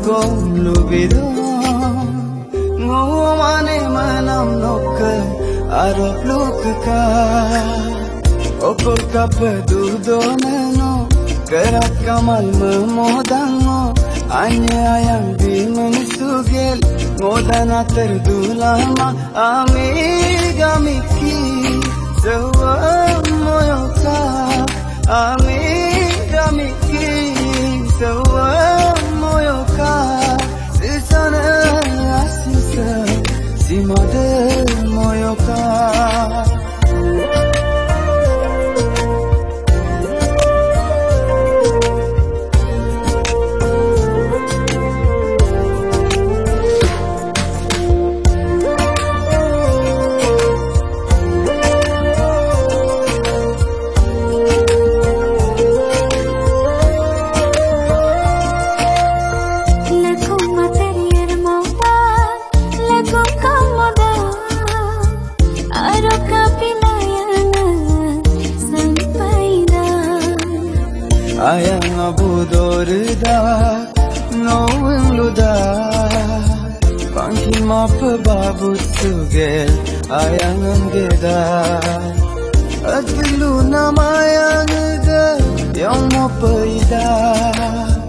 gom lubido ngomane manam nokka arop lokka okol kapedu donano kerak kamal memodango anya yang di menusugel ngodana terdulama amiga miki sewa moyoka amiga miki sewa moyoka sisana asisa simade moyoka ayang abudorda knowing luda pangkin mapa babut sugel ayang ambeda adlu namayang ga yang mopaida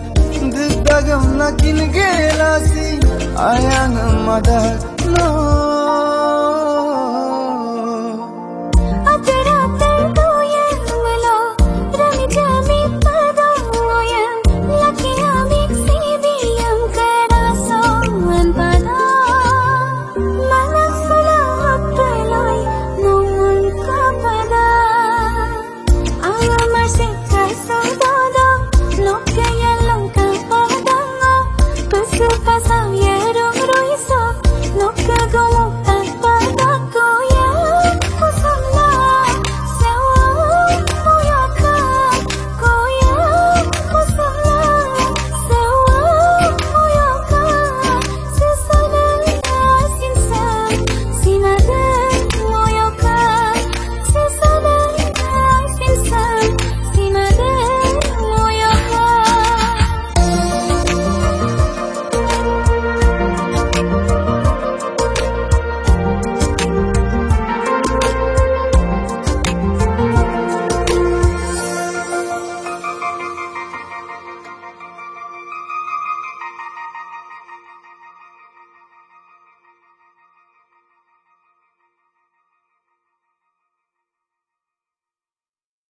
dagam nakin gelasi ayang amada no